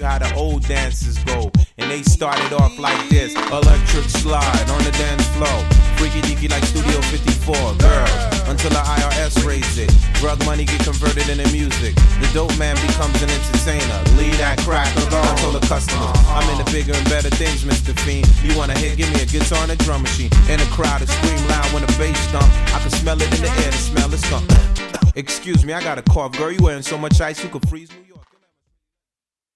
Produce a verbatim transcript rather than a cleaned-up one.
how the old dances go. And they started off like this: electric slide on the dance floor, freaky deaky like Studio fifty-four. Girls, until the I R S raise it. Drug money get converted into music. The dope man becomes an entertainer. Leave that crack alone. I told the customer, I'm into bigger and better things, Mister Fiend. You wanna hit? Give me a guitar and a drum machine. In the crowd, it scream loud when the bass thump. I can smell it in the air, the smell is skunk. Excuse me, I got a cough. Girl, you wearing so much ice you could freeze me.